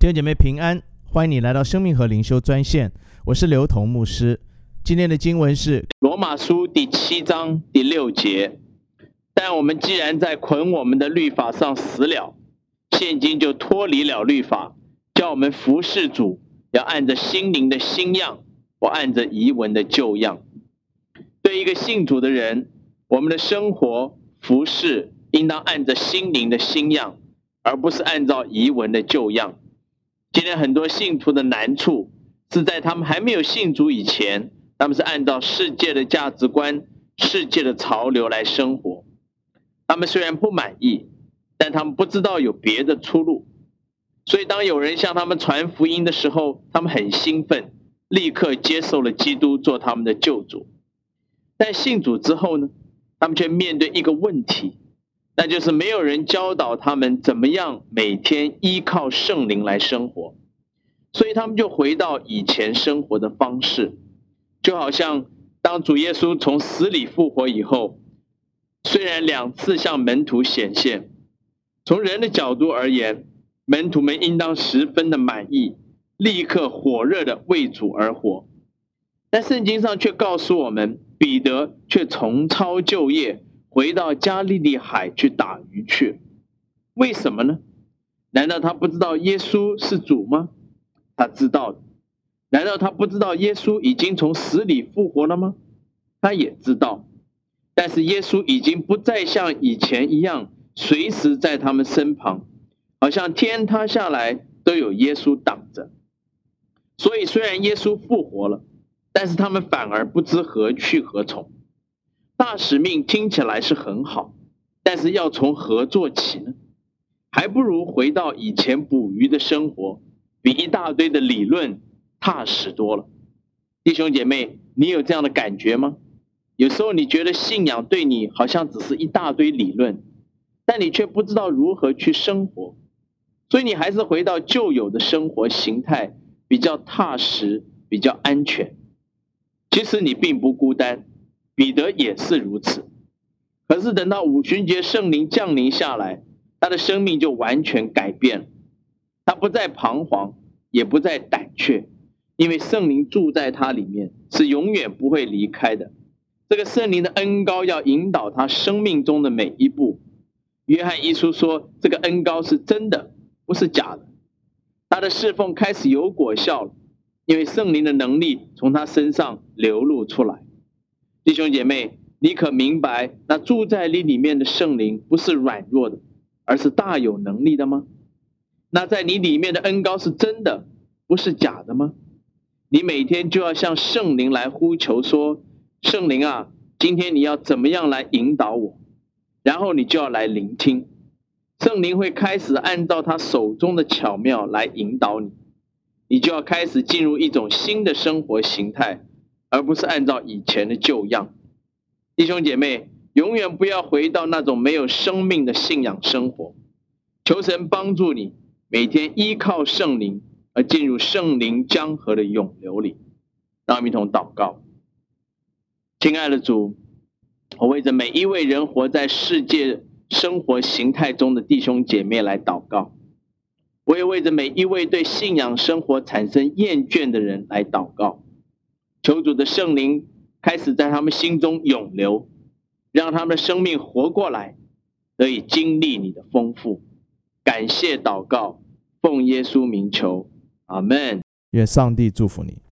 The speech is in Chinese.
兄姐妹平安，欢迎你来到生命和灵修专线，我是刘同牧师。今天的经文是罗马书第7章第6节，但我们既然在捆我们的律法上死了，现今就脱离了律法，叫我们服事主，要按着心灵的新样，或按着遗文的旧样。对一个信主的人，我们的生活服事应当按着心灵的新样，而不是按照遗文的旧样。今天很多信徒的难处是在他们还没有信主以前，他们是按照世界的价值观、世界的潮流来生活。他们虽然不满意，但他们不知道有别的出路。所以当有人向他们传福音的时候，他们很兴奋，立刻接受了基督做他们的救主。但信主之后呢，他们却面对一个问题，那就是没有人教导他们怎么样每天依靠圣灵来生活，所以他们就回到以前生活的方式。就好像当主耶稣从死里复活以后，虽然2次向门徒显现，从人的角度而言，门徒们应当十分的满意，立刻火热的为主而活。但圣经上却告诉我们，彼得却重操旧业，回到加利利海去打鱼去。为什么呢？难道他不知道耶稣是主吗？他知道的。难道他不知道耶稣已经从死里复活了吗？他也知道。但是耶稣已经不再像以前一样随时在他们身旁，好像天塌下来都有耶稣挡着。所以虽然耶稣复活了，但是他们反而不知何去何从。大使命听起来是很好，但是要从何做起呢？还不如回到以前捕鱼的生活，比一大堆的理论踏实多了。弟兄姐妹，你有这样的感觉吗？有时候你觉得信仰对你好像只是一大堆理论，但你却不知道如何去生活，所以你还是回到旧有的生活形态，比较踏实，比较安全。其实你并不孤单，彼得也是如此。可是等到五旬节圣灵降临下来，他的生命就完全改变了。他不再彷徨，也不再胆怯，因为圣灵住在他里面，是永远不会离开的。这个圣灵的恩膏要引导他生命中的每一步。约翰一书说，这个恩膏是真的，不是假的。他的侍奉开始有果效了，因为圣灵的能力从他身上流露出来。弟兄姐妹，你可明白，那住在你里面的圣灵不是软弱的，而是大有能力的吗？那在你里面的恩膏是真的，不是假的吗？你每天就要向圣灵来呼求说，圣灵啊，今天你要怎么样来引导我？然后你就要来聆听。圣灵会开始按照他手中的巧妙来引导你，你就要开始进入一种新的生活形态，而不是按照以前的旧样。弟兄姐妹，永远不要回到那种没有生命的信仰生活。求神帮助你每天依靠圣灵，而进入圣灵江河的涌流里。让我们一同祷告。亲爱的主，我为着每一位人活在世界生活形态中的弟兄姐妹来祷告。我也为着每一位对信仰生活产生厌倦的人来祷告。求主的圣灵开始在他们心中涌流，让他们的生命活过来，得以经历你的丰富。感谢祷告，奉耶稣名求，阿们。 愿上帝祝福你。